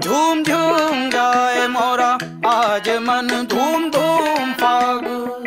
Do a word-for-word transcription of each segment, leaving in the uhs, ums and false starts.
झूम झूम जाए मोरा आज मन, धूम धूम फाग।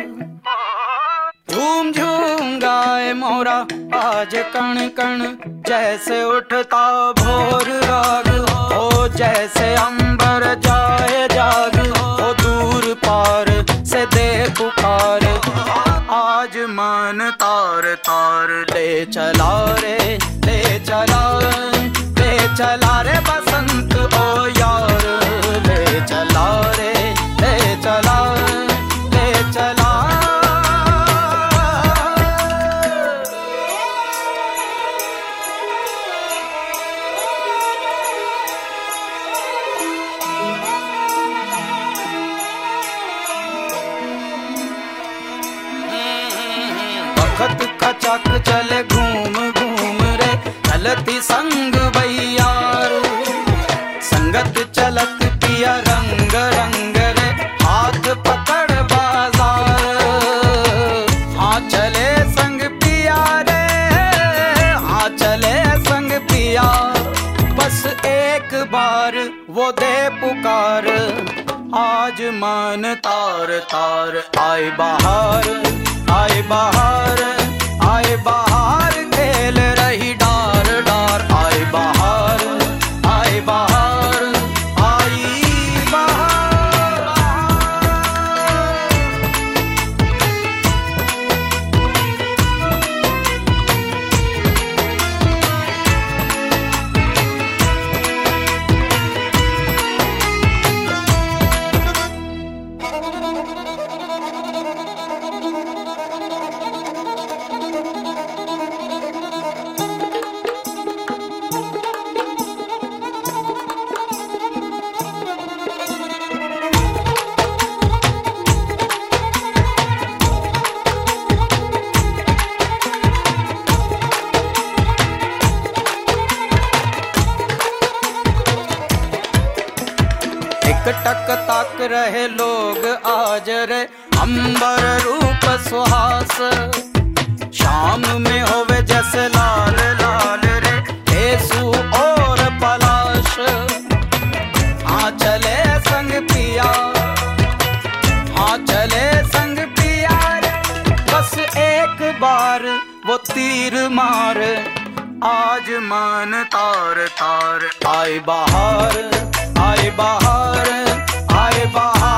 झूम झूम गाए मोरा आज कण कण, जैसे उठता भोर राग हो, जैसे अंबर जाए जाग हो, दूर पार से दे पुकार। आज मन तार तार ले चला रे, ले चला, ले चला रे बसंत ओ यार, ले चला रे, ले चला, ले चला। वक्त का चक चले घूम घूम रे, चलती संग भैयार। संगत चलत पिया रंग रंग रे, हाथ पकड़ बाजार। हाँ चले संग पिया रे, हाँ चले संग पिया, बस एक बार वो दे पुकार। आज मन तार तार आए बाहर, आए बाहर, आए बाहर खेल रही डार डार। आए बाहर, आए बाहर, आई बाहर। टक ताक रहे लोग आज रे, अंबर रूप सुहास। शाम में होवे जैसे लाल लाल रे, केसू और पलाश। हाँ चले संग पिया, हाँ चले संग पिया, बस एक बार वो तीर मार। आज मन तार तार आए बाहर, आए बाहर, आए बाहर।